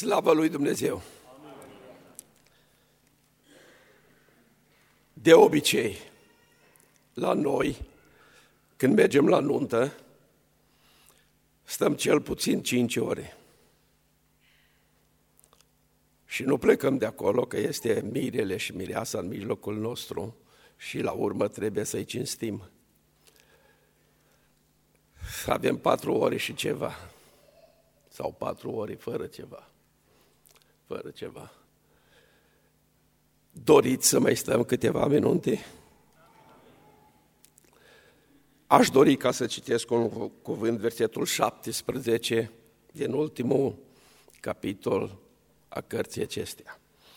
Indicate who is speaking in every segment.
Speaker 1: Slavă lui Dumnezeu! De obicei, la noi, când mergem la nuntă, stăm cel puțin 5 ore. Și nu plecăm de acolo, că este mirele și mireasa în mijlocul nostru și la urmă trebuie să-i cinstim. Avem 4 ore și ceva, sau 4 ore fără ceva. Doriți să mai stăm câteva minute? Aș dori ca să citesc un cuvânt, versetul 17 din ultimul capitol a cărții acestea,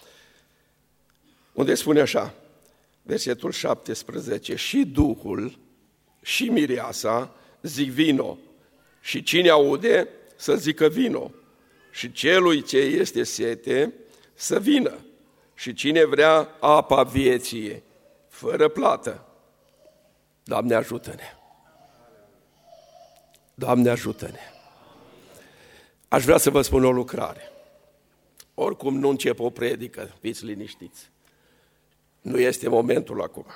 Speaker 1: unde spune așa, versetul 17, și Duhul și mireasa zic vino, și cine aude să zică vino, și celui ce este sete să vină, și cine vrea apa vieții, fără plată. Doamne, ajută-ne! Doamne, ajută-ne! Aș vrea să vă spun o lucrare. Oricum nu încep o predică, fiți liniștiți. Nu este momentul acum.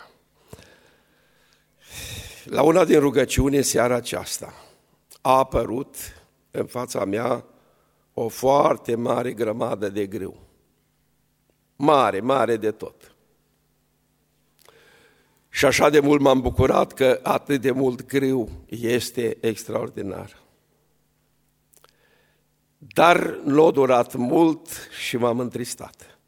Speaker 1: La una din rugăciuni, seara aceasta, a apărut în fața mea o foarte mare grămadă de grâu. Mare de tot. Și așa de mult m-am bucurat că atât de mult grâu este extraordinar. Dar nu a durat mult și m-am întristat.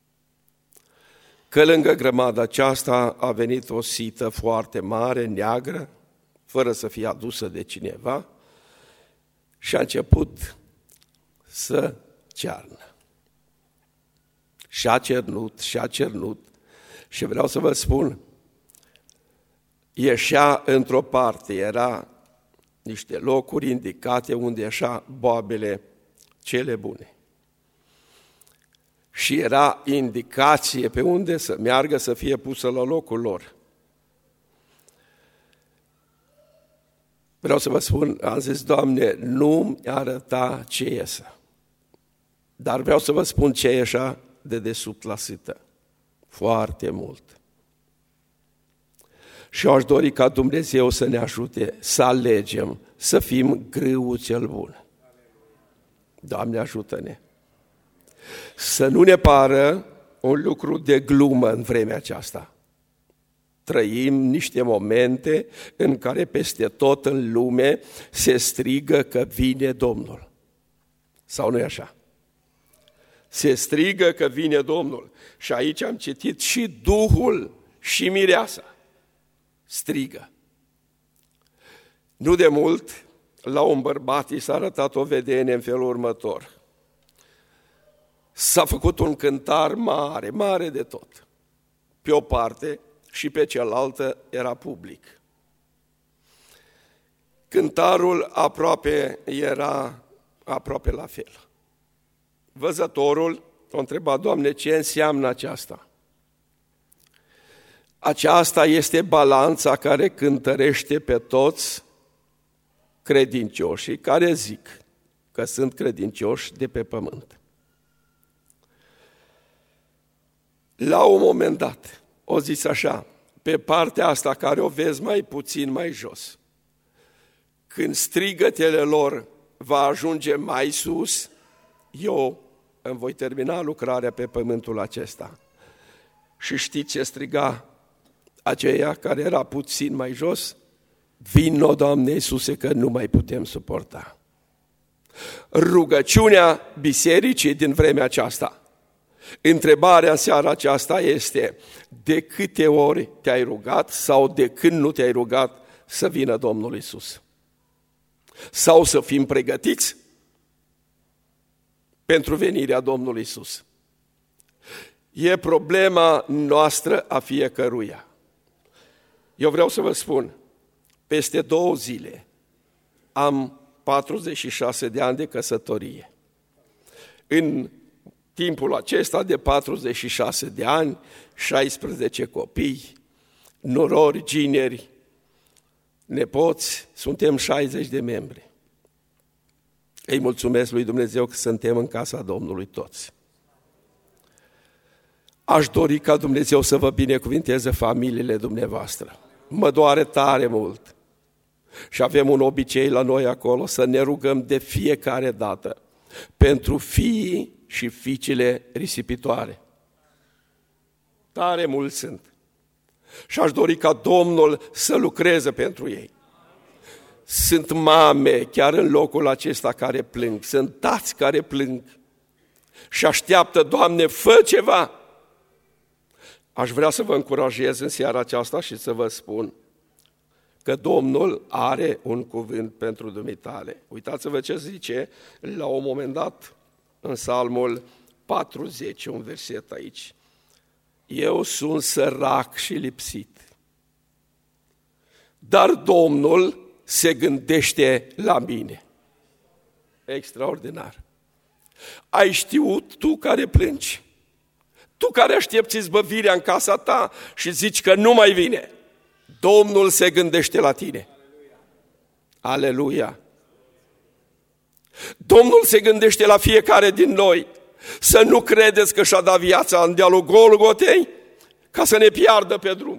Speaker 1: Că lângă grămada aceasta a venit o sită foarte mare, neagră, fără să fie adusă de cineva, și a început să cearnă. Și a cernut și vreau să vă spun, ieșea într-o parte, era niște locuri indicate unde ieșea boabele cele bune. Și era indicație pe unde să meargă să fie pusă la locul lor. Vreau să vă spun, am zis, Doamne, nu-mi arăta ce iesă. Dar vreau să vă spun ce ieșea de desubt la sită. Foarte mult. Și eu aș dori ca Dumnezeu să ne ajute să alegem, să fim grâul cel bun. Doamne, ajută-ne! Să nu ne pară un lucru de glumă în vremea aceasta. Trăim niște momente în care peste tot în lume se strigă că vine Domnul. Sau nu e așa? Se strigă că vine Domnul. Și aici am citit și Duhul și mireasa strigă. Nu de mult, la un bărbat i s-a arătat o vedenie în felul următor. S-a făcut un cântar mare de tot. Pe o parte și pe cealaltă era public. Cântarul era aproape la fel. Văzătorul a întrebat, Doamne, ce înseamnă aceasta? Aceasta este balanța care cântărește pe toți credincioșii care zic că sunt credincioși de pe pământ. La un moment dat, o zis așa, pe partea asta care o vezi mai puțin mai jos, când strigătele lor va ajunge mai sus, eu îmi voi termina lucrarea pe pământul acesta. Și știți ce striga aceea care era puțin mai jos? Vino, Doamne Iisuse, că nu mai putem suporta. Rugăciunea bisericii din vremea aceasta. Întrebarea în seara aceasta este, de câte ori te-ai rugat sau de când nu te-ai rugat să vină Domnul Iisus? Sau să fim pregătiți pentru venirea Domnului Iisus? E problema noastră a fiecăruia. Eu vreau să vă spun, peste 2 zile am 46 de ani de căsătorie. În timpul acesta de 46 de ani, 16 copii, norori, gineri, nepoți, suntem 60 de membri. Îi mulțumesc lui Dumnezeu că suntem în casa Domnului toți. Aș dori ca Dumnezeu să vă binecuvinteze familiile dumneavoastră. Mă doare tare mult. Și avem un obicei la noi acolo să ne rugăm de fiecare dată pentru fiii și fiicele risipitoare. Tare mulți sunt. Și aș dori ca Domnul să lucreze pentru ei. Sunt mame chiar în locul acesta care plâng, sunt tați care plâng și așteaptă, Doamne, fă ceva. Aș vrea să vă încurajez în seara aceasta și să vă spun că Domnul are un cuvânt pentru dumitale. Uitați-vă ce zice la un moment dat în Psalmul 40, un verset aici. Eu sunt sărac și lipsit, dar Domnul se gândește la mine. Extraordinar. Ai știut tu care plângi? Tu care aștepți izbăvirea în casa ta și zici că nu mai vine. Domnul se gândește la tine. Aleluia! Domnul se gândește la fiecare din noi. Să nu credeți că și-a dat viața în dealul Golgotei ca să ne piardă pe drum.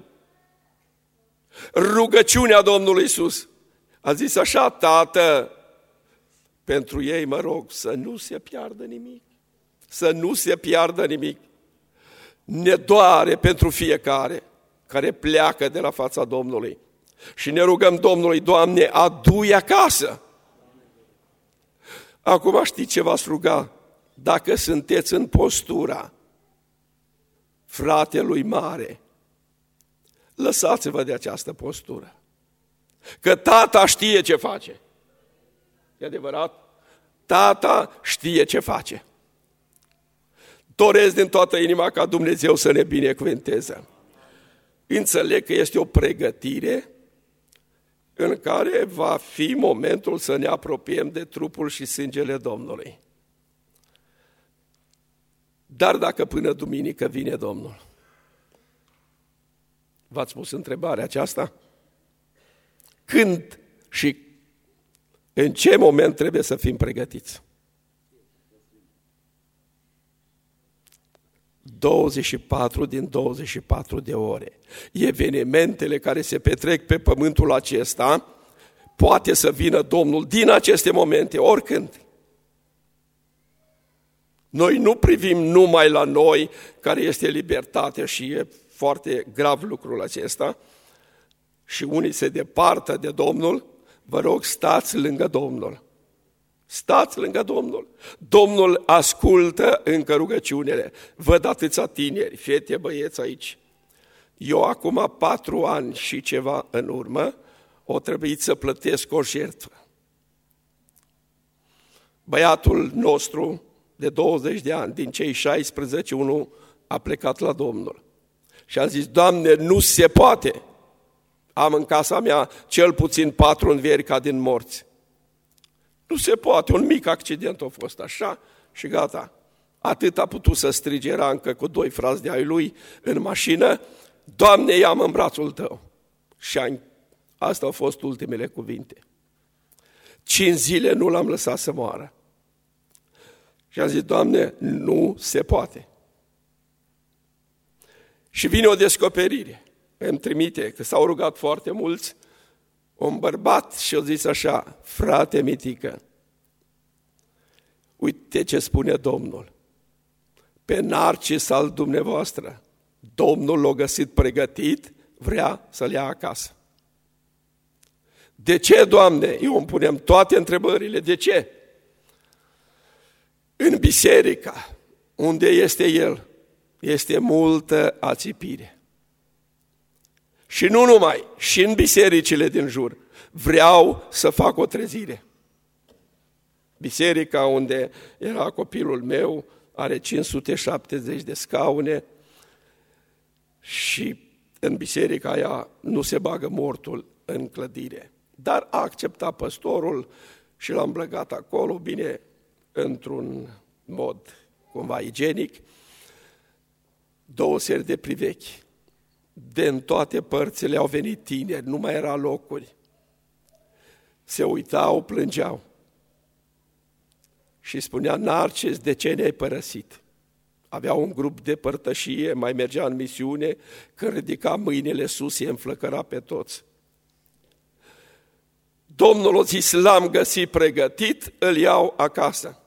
Speaker 1: Rugăciunea Domnului Iisus a zis așa: Tată, pentru ei mă rog să nu se piardă nimic. Să nu se piardă nimic. Ne doare pentru fiecare care pleacă de la fața Domnului. Și ne rugăm Domnului: Doamne, adu-i acasă. Acum știți ce v-ați ruga? Dacă sunteți în postura fratelui mare, lăsați-vă de această postură. Că tata știe ce face. E adevărat? Tata știe ce face. Doresc din toată inima ca Dumnezeu să ne binecuvânteze. Înțeleg că este o pregătire în care va fi momentul să ne apropiem de trupul și sângele Domnului. Dar dacă până duminică vine Domnul, v-ați pus întrebarea aceasta? Când și în ce moment trebuie să fim pregătiți? 24 din 24 de ore. Evenimentele care se petrec pe pământul acesta, poate să vină Domnul din aceste momente, oricând. Noi nu privim numai la noi, care este libertatea și e foarte grav lucrul acesta, și unii se departă de Domnul. Vă rog, stați lângă Domnul. Stați lângă Domnul. Domnul ascultă încă rugăciunile. Văd atâția tineri, fete, băieți aici. Eu acum 4 ani și ceva în urmă o trebuit să plătesc o jertfă. Băiatul nostru de 20 de ani, din cei 16, unul a plecat la Domnul. Și a zis: Doamne, nu se poate. Am în casa mea cel puțin 4 învieri ca din morți. Nu se poate, un mic accident a fost așa și gata. Atât a putut să strige, era încă cu 2 frați de ai lui în mașină: Doamne, ia-mă în brațul tău. Și astea au fost ultimele cuvinte. 5 zile nu l-am lăsat să moară. Și am zis: Doamne, nu se poate. Și vine o descoperire. Îmi trimite, că s-au rugat foarte mulți, un bărbat și a zis așa: frate Mitică, uite ce spune Domnul. Pe Narcis al dumneavoastră, Domnul l-a găsit pregătit, vrea să-l ia acasă. De ce, Doamne? Eu îmi punem toate întrebările. De ce? În biserica unde este el, este multă ațipire. Și nu numai, și în bisericile din jur vreau să fac o trezire. Biserica unde era copilul meu are 570 de scaune și în biserica aia nu se bagă mortul în clădire. Dar a acceptat păstorul și l-a îmblăgat acolo, bine, într-un mod cumva igienic, 2 seri de privechi. Din toate părțile au venit tineri, nu mai era locuri. Se uitau, plângeau. și spunea: Narcis, de ce ne-ai părăsit? Avea un grup de părtășie, mai mergea în misiune, când ridica mâinile sus, îi înflăcăra pe toți. Domnul a zis: l-am găsit pregătit, îl iau acasă.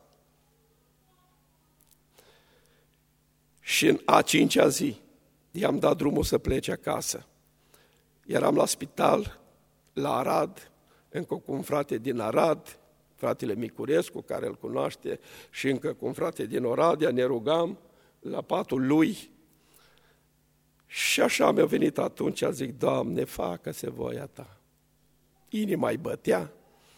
Speaker 1: Și în a 5-a zi i-am dat drumul să plece acasă. Eram la spital, la Arad, încă cu un frate din Arad, fratele Micurescu, care îl cunoaște, și încă cu un frate din Oradea, ne rugam la patul lui. Și așa mi-a venit atunci, zic: Doamne, facă-se voia Ta. Inima-i bătea.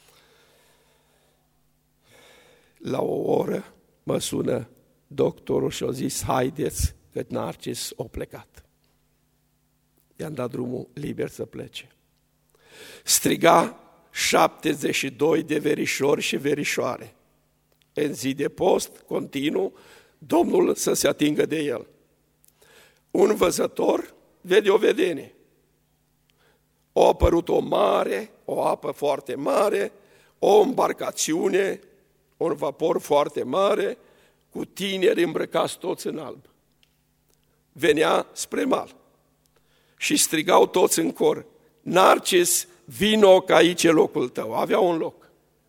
Speaker 1: La o oră mă sună doctorul și a zis: haideți, că Narcis a plecat. I-am dat drumul liber să plece. Striga 72 de verișori și verișoare. În zi de post, continuu, Domnul să se atingă de el. Un văzător vede o vedenie. A apărut o apă foarte mare, o embarcațiune, un vapor foarte mare, cu tineri îmbrăcați toți în alb. Venea spre mal și strigau toți în cor: Narcis, vino că aici e locul tău. Avea un loc.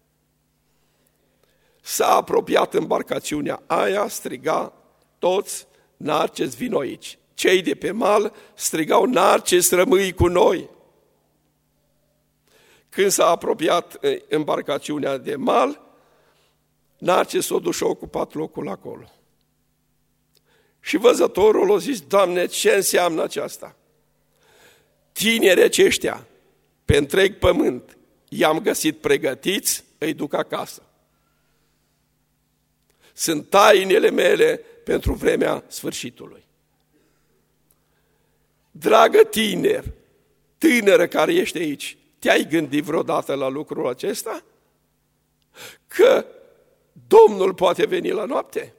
Speaker 1: S-a apropiat embarcațiunea aia, striga toți: Narcis, vino aici. Cei de pe mal strigau: Narcis, rămâi cu noi. Când s-a apropiat embarcațiunea de mal, Narcis s-a dus și a ocupat locul acolo. Și văzătorul a zis: Doamne, ce înseamnă aceasta? Tinerii aceștia, pe întreg pământ, i-am găsit pregătiți, îi duc acasă. Sunt tainele mele pentru vremea sfârșitului. Dragă tânără care ești aici, te-ai gândit vreodată la lucrul acesta? Că Domnul poate veni la noapte?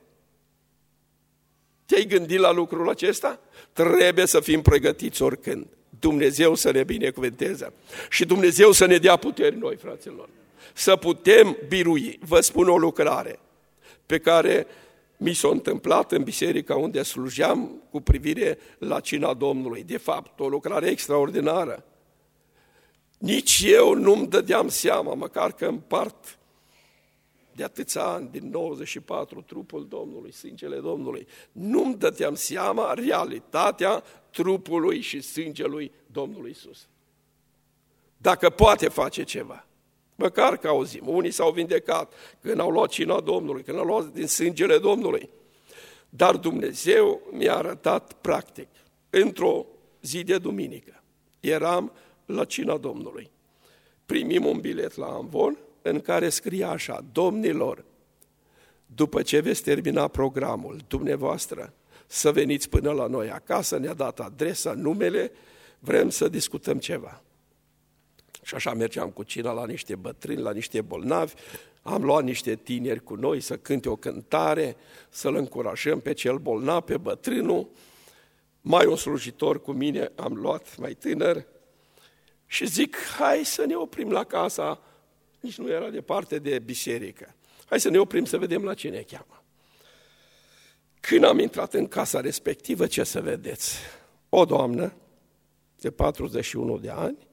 Speaker 1: Te-ai gândit la lucrul acesta? Trebuie să fim pregătiți oricând. Dumnezeu să ne binecuvânteze și Dumnezeu să ne dea puteri noi, fraților, să putem birui. Vă spun o lucrare pe care mi s-a întâmplat în biserica unde slujeam cu privire la cina Domnului. De fapt, o lucrare extraordinară. Nici eu nu-mi dădeam seama, măcar că împart de atâția ani, din 94, trupul Domnului, sângele Domnului, nu-mi dădeam seama realitatea trupului și sângelui Domnului Iisus. Dacă poate face ceva, măcar că auzim, unii s-au vindecat când au luat cina Domnului, când au luat din sângele Domnului, dar Dumnezeu mi-a arătat practic. Într-o zi de duminică eram la cina Domnului. Primim un bilet la amvon în care scria așa: domnilor, după ce veți termina programul dumneavoastră, să veniți până la noi acasă, ne-a dat adresa, numele, vrem să discutăm ceva. Și așa mergeam cu cina la niște bătrâni, la niște bolnavi, am luat niște tineri cu noi să cânte o cântare, să-l încurajăm pe cel bolnav, pe bătrânul, mai un slujitor cu mine am luat, mai tânăr, și zic: hai să ne oprim la casa, nici nu era departe de biserică, hai să ne oprim să vedem la ce ne cheamă. Când am intrat în casa respectivă, ce să vedeți? O doamnă de 41 de ani,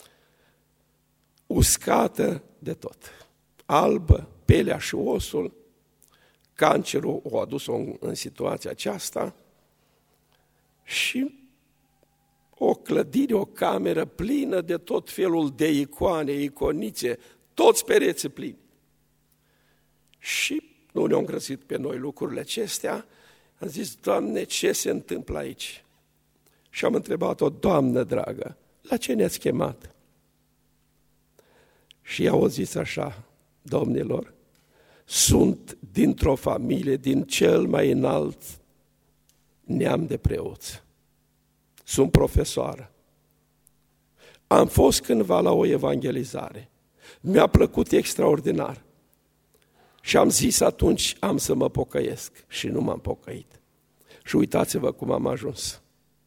Speaker 1: uscată de tot, albă, pelea și osul, cancerul o adus-o în situația aceasta și o clădire, o cameră plină de tot felul de icoane, iconițe, toți pereții plini. Și nu ne-au îngrăsit pe noi lucrurile acestea, am zis: Doamne, ce se întâmplă aici? Și am întrebat-o: Doamnă dragă, la ce ne-ați chemat? Și ea a zis așa: domnilor, sunt dintr-o familie din cel mai înalt neam de preoți. Sunt profesoară. Am fost cândva la o evangelizare. Mi-a plăcut extraordinar. Și am zis atunci: am să mă pocăiesc. Și nu m-am pocăit. Și uitați-vă cum am ajuns.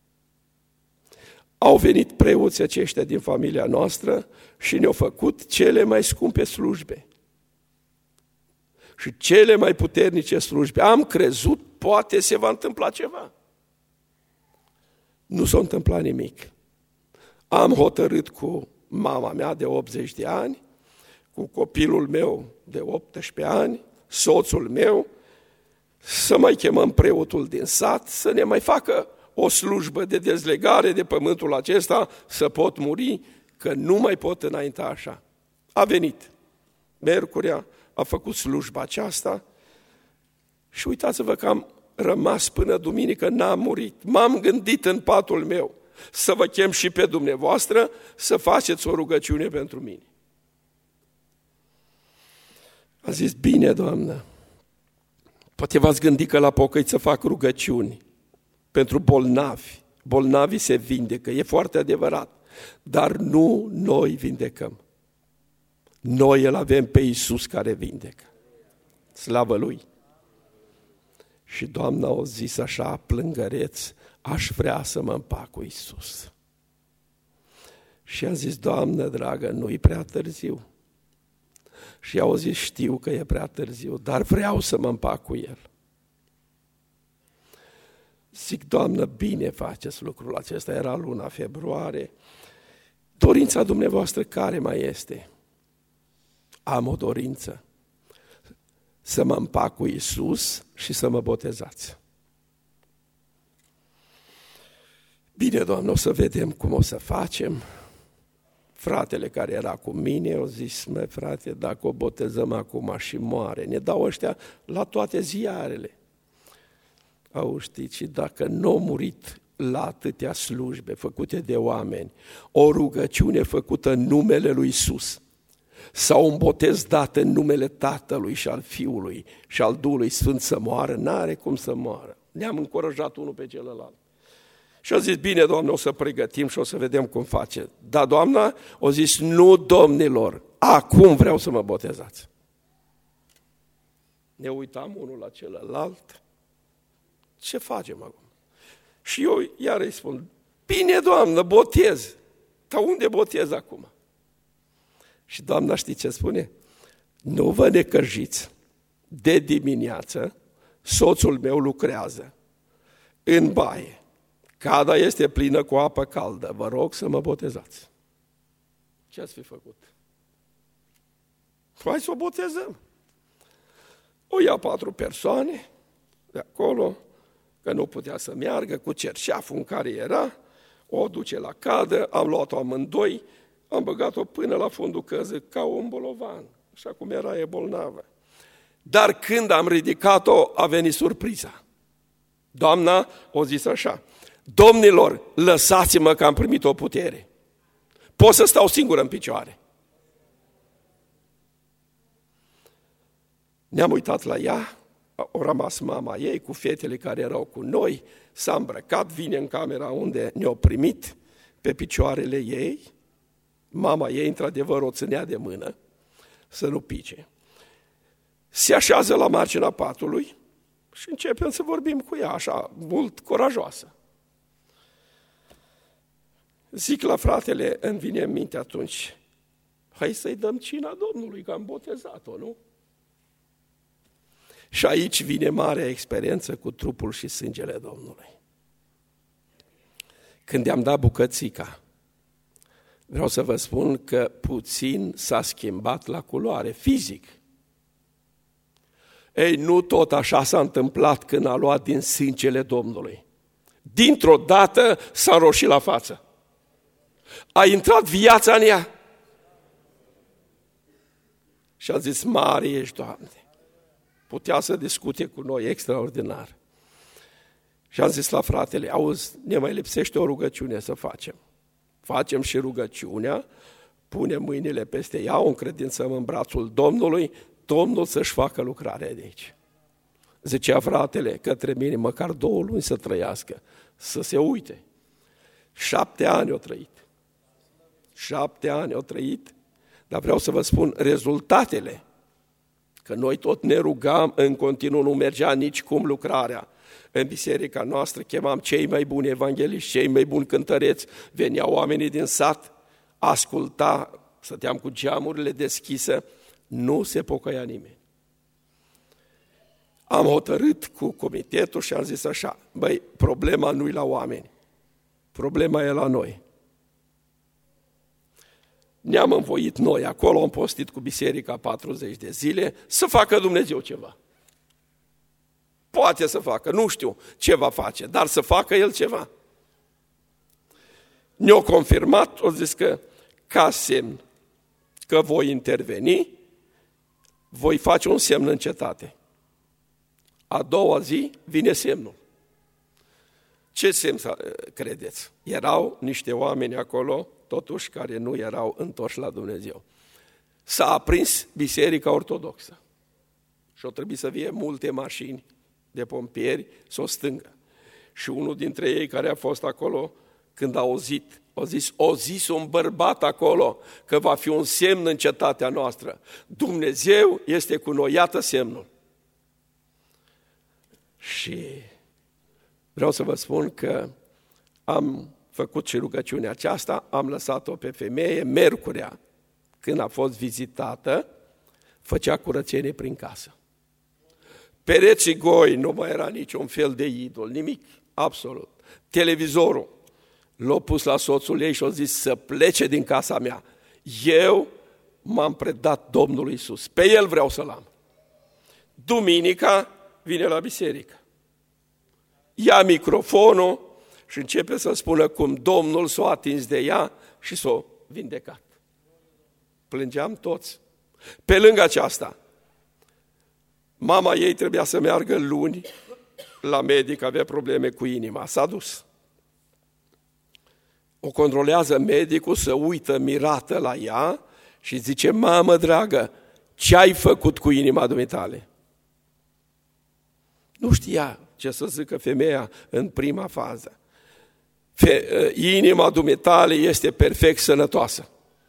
Speaker 1: Au venit preoții aceștia din familia noastră și ne-au făcut cele mai scumpe slujbe. și cele mai puternice slujbe. Am crezut, poate se va întâmpla ceva. Nu s-a întâmplat nimic. Am hotărât cu mama mea de 80 de ani, cu copilul meu de 18 ani, soțul meu, să mai chemăm preotul din sat, să ne mai facă o slujbă de dezlegare de pământul acesta, să pot muri, că nu mai pot înainta așa. A venit miercurea, a făcut slujba aceasta și uitați-vă că am rămas până duminică, n-am murit. M-am gândit în patul meu să vă chem și pe dumneavoastră să faceți o rugăciune pentru mine. A zis, bine, Doamnă, poate v-ați gândit că la pocăiți să fac rugăciuni pentru bolnavi. Bolnavii se vindecă, e foarte adevărat, dar nu noi vindecăm. Noi îl avem pe Iisus care vindecă. Slavă Lui! Și Doamna a zis așa, plângăreț, aș vrea să mă împac cu Iisus. Și a zis, Doamnă dragă, nu-i prea târziu. Și au zis, știu că e prea târziu, dar vreau să mă împac cu El. Zic, Doamnă, bine faceți lucrul acesta, era luna februarie. Dorința dumneavoastră care mai este? Am o dorință, să mă împac cu Iisus și să mă botezați. Bine, Doamne, o să vedem cum o să facem. Fratele care era cu mine a zis, mă, frate, dacă o botezăm acum și moare, ne dau ăștia la toate ziarele. Au, știți, și dacă nu a murit la atâtea slujbe făcute de oameni, o rugăciune făcută în numele lui Iisus, sau un botez dat în numele Tatălui și al Fiului și al Duhului Sfânt să moară, n-are cum să moară. Ne-am încurajat unul pe celălalt. Și a zis, bine, Doamne, o să pregătim și o să vedem cum face. Dar Doamna a zis, nu, domnilor, acum vreau să mă botezați. Ne uitam unul la celălalt, ce facem acum? Și eu iar îi spun, bine, Doamnă, botez, dar unde botez acum? Și Doamna știi ce spune? Nu vă necăjiți, de dimineață soțul meu lucrează în baie, cada este plină cu apă caldă, vă rog să mă botezați. Ce ați fi făcut? Hai să o botezăm. O ia 4 persoane de acolo, că nu putea să meargă, cu cerșeaful în care era, o duce la cadă, am luat-o amândoi, am băgat-o până la fundul căzii ca un bolovan, așa cum era, e bolnavă. Dar când am ridicat-o, a venit surpriza. Doamna o zis așa, domnilor, lăsați-mă că am primit o putere. Pot să stau singur în picioare. Ne-am uitat la ea, a rămas mama ei cu fetele care erau cu noi, s-a îmbrăcat, vine în camera unde ne-au primit pe picioarele ei. Mama ei, într-adevăr, o ținea de mână să nu pice. Se așează la marginea patului și începem să vorbim cu ea, așa, mult curajoasă. Zic la fratele, îmi vine în minte atunci, hai să-i dăm cina Domnului, că am botezat-o, nu? Și aici vine marea experiență cu trupul și sângele Domnului. Când i-am dat bucățica, vreau să vă spun că puțin s-a schimbat la culoare, fizic. Ei, nu tot așa s-a întâmplat când a luat din sângele Domnului. Dintr-o dată s-a înroșit la față. A intrat viața în ea. Și a zis, mare ești, Doamne. Putea să discute cu noi extraordinar. Și am zis la fratele, auzi, ne mai lipsește o rugăciune să facem. Facem și rugăciunea, punem mâinile peste ea, o încredințăm în brațul Domnului, Domnul să-și facă lucrarea de aici. Zicea fratele către mine, măcar 2 luni să trăiască, să se uite. 7 ani au trăit. 7 ani au trăit, dar vreau să vă spun rezultatele, că noi tot ne rugam, în continuu nu mergea nicicum lucrarea. În biserica noastră chemam cei mai buni evangeliști, cei mai buni cântăreți, veneau oamenii din sat, asculta, stăteam cu geamurile deschise, nu se pocăia nimeni. am hotărât cu comitetul și am zis așa, băi, problema nu-i la oameni, problema e la noi. Ne-am învoit noi, acolo am postit cu biserica 40 de zile, să facă Dumnezeu ceva. Poate să facă, nu știu ce va face, dar să facă El ceva. Ne-au confirmat, au zis că ca semn că voi interveni, voi face un semn în cetate. A doua zi vine semnul. Ce semn credeți? Erau niște oameni acolo, totuși, care nu erau întorși la Dumnezeu. S-a aprins Biserica Ortodoxă și au trebuit să fie multe mașini de pompieri să o stângă. Și unul dintre ei care a fost acolo, când a auzit, a zis un bărbat acolo că va fi un semn în cetatea noastră. Dumnezeu este cu noi, iată semnul. Și vreau să vă spun că am făcut și rugăciunea aceasta, am lăsat-o pe femeie, miercurea, când a fost vizitată, făcea curățenie prin casă. Pereții goi, nu mai era niciun fel de idol, nimic, absolut. Televizorul l-a pus la soțul ei și a zis să plece din casa mea. Eu m-am predat Domnului Iisus, pe El vreau să-L am. Duminica vine la biserică. Ia microfonul și începe să spună cum Domnul s-a atins de ea și s-a vindecat. Plângeam toți. Pe lângă aceasta, mama ei trebuia să meargă luni la medic, avea probleme cu inima, s-a dus. O controlează medicul, se uită mirată la ea și zice, mamă dragă, ce ai făcut cu inima dumitale? Nu știa ce să zică femeia în prima fază. Inima dumitale este perfect sănătoasă.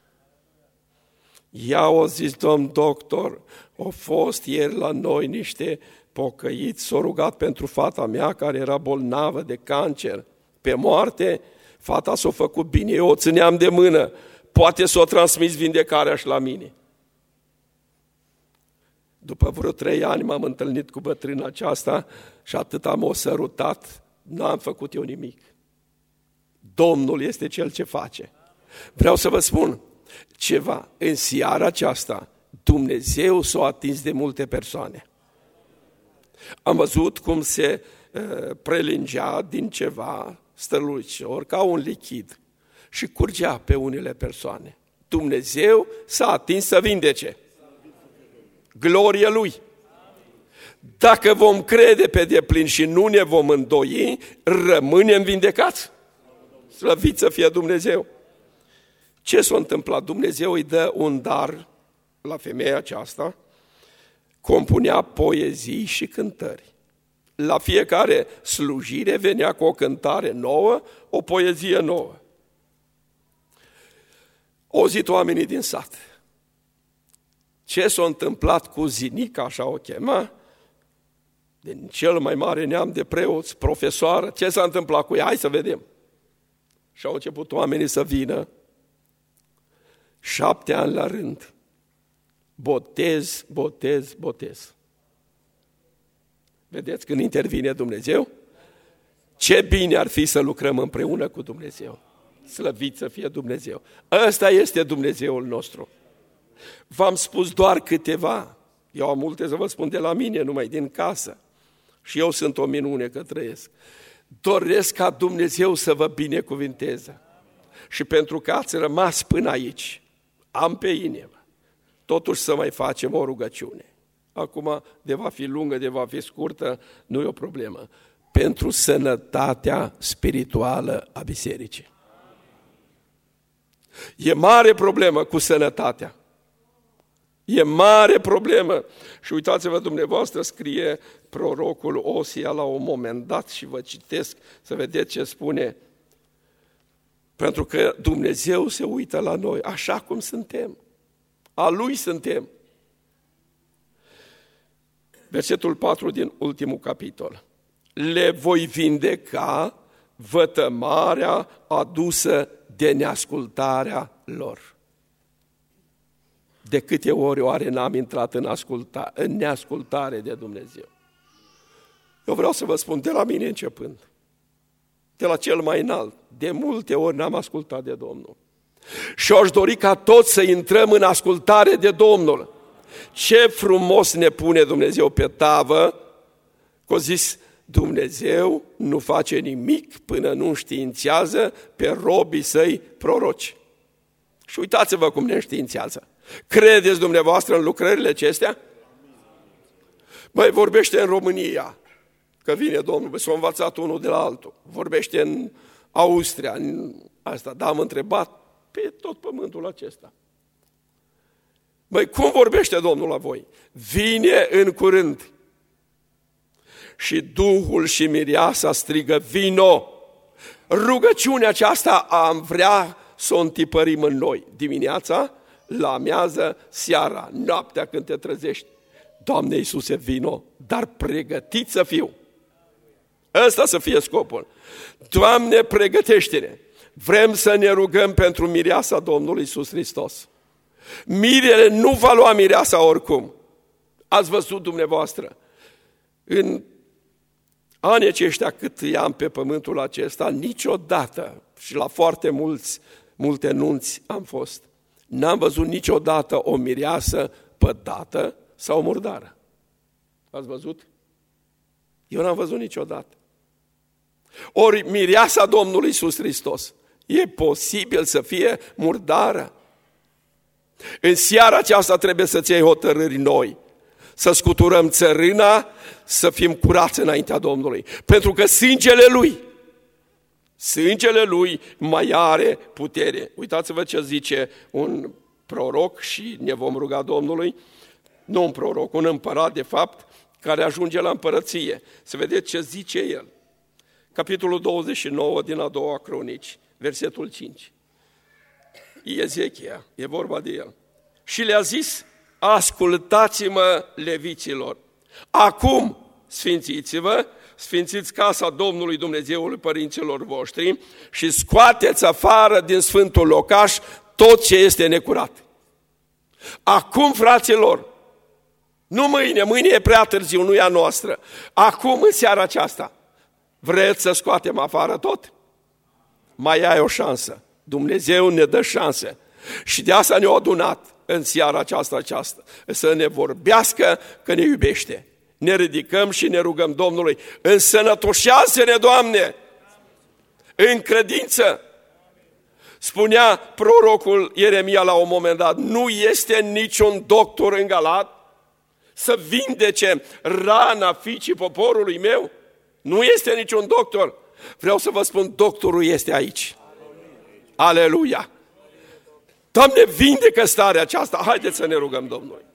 Speaker 1: Ea o zis, domn doctor, au fost ieri la noi niște pocăiți, s-au rugat pentru fata mea care era bolnavă de cancer, pe moarte, fata s-a făcut bine, eu o țineam de mână, poate s-o transmis vindecarea și la mine. După vreo 3 ani m-am întâlnit cu bătrâna aceasta și atât am o sărutat, n-am făcut eu nimic. Domnul este Cel ce face. Vreau să vă spun ceva, în seara aceasta Dumnezeu s-a atins de multe persoane. Am văzut cum se prelingea din ceva strălucitor, ca un lichid și curgea pe unele persoane. Dumnezeu s-a atins să vindece. Glorie Lui! Dacă vom crede pe deplin și nu ne vom îndoi, rămânem vindecați. Slăvit să fie Dumnezeu! Ce s-a întâmplat? Dumnezeu îi dă un dar la femeia aceasta, compunea poezii și cântări. La fiecare slujire venea cu o cântare nouă, o poezie nouă. Au auzit oamenii din sat. Ce s-a întâmplat cu Zinica, așa o chema, din cel mai mare neam de preoți, profesoară, ce s-a întâmplat cu ea? Hai să vedem. Și au început oamenii să vină, 7 ani la rând, botez, botez, botez. Vedeți când intervine Dumnezeu? Ce bine ar fi să lucrăm împreună cu Dumnezeu. Slăvit să fie Dumnezeu. Ăsta este Dumnezeul nostru. V-am spus doar câteva. Eu am multe să vă spun de la mine, numai din casă. Și eu sunt o minune că trăiesc. Doresc ca Dumnezeu să vă binecuvinteze. Și pentru că ați rămas până aici, am pe inimă, totuși să mai facem o rugăciune. Acum, de va fi lungă, de va fi scurtă, nu e o problemă. Pentru sănătatea spirituală a bisericii. E mare problemă cu sănătatea. E mare problemă. Și uitați-vă dumneavoastră, scrie prorocul Osia la un moment dat și vă citesc să vedeți ce spune. Pentru că Dumnezeu se uită la noi așa cum suntem. A Lui suntem. Versetul 4 din ultimul capitol. Le voi vindeca vătămarea adusă de neascultarea lor. De câte ori oare n-am intrat în neascultare de Dumnezeu? Eu vreau să vă spun, de la mine începând, de la cel mai înalt, de multe ori n-am ascultat de Domnul. Și aș dori ca toți să intrăm în ascultare de Domnul. Ce frumos ne pune Dumnezeu pe tavă, că a zis, Dumnezeu nu face nimic până nu înștiințează pe robii săi proroci. Și uitați-vă cum ne înștiințează. Credeți dumneavoastră în lucrările acestea? Băi, vorbește în România, că vine Domnul, s-a învățat unul de la altul. Vorbește în Austria, în asta. Dar am întrebat pe tot pământul acesta. Băi, cum vorbește Domnul la voi? Vine în curând. Și Duhul și Mireasa strigă, vino! Rugăciunea aceasta am vrea să o întipărim în noi. Dimineața, la amiază, seara, noaptea când te trezești. Doamne Iisuse, vino, dar pregătit să fiu. Ăsta să fie scopul. Doamne, pregătește-ne. Vrem să ne rugăm pentru mireasa Domnului Iisus Hristos. Mirele nu va lua mireasa oricum. Ați văzut dumneavoastră. În anii aceștia cât i-am pe pământul acesta, niciodată, și la foarte multe nunți am fost, n-am văzut niciodată o mireasă pădată sau murdară. Ați văzut? Eu n-am văzut niciodată. Ori mireasa Domnului Iisus Hristos e posibil să fie murdară. În seara aceasta trebuie să-ți iei hotărâri noi, să scuturăm țărâna, să fim curați înaintea Domnului. Pentru că sângele Lui mai are putere. Uitați-vă ce zice un proroc și ne vom ruga Domnului, nu un proroc, un împărat de fapt, care ajunge la împărăție. Să vedeți ce zice el. Capitolul 29 din a doua Cronici, versetul 5. Ezechia, e vorba de el. Și le-a zis, ascultați-mă, leviților, acum sfințiți-vă, sfințiți casa Domnului Dumnezeului părinților voștri și scoateți afară din sfântul locaș tot ce este necurat. Acum, fraților, nu mâine, mâine e prea târziu, nu e a noastră. Acum, în seara aceasta, vreți să scoatem afară tot? Mai ai o șansă. Dumnezeu ne dă șanse. Și de asta ne-a adunat în seara aceasta, să ne vorbească că ne iubește. Ne ridicăm și ne rugăm Domnului, însănătoșează-ne, Doamne, în credință. Spunea prorocul Ieremia la un moment dat, nu este niciun doctor în Galat să vindece rana fiicii poporului meu? Nu este niciun doctor. Vreau să vă spun, doctorul este aici. Aleluia! Doamne, vindecă starea aceasta. Haideți să ne rugăm Domnului.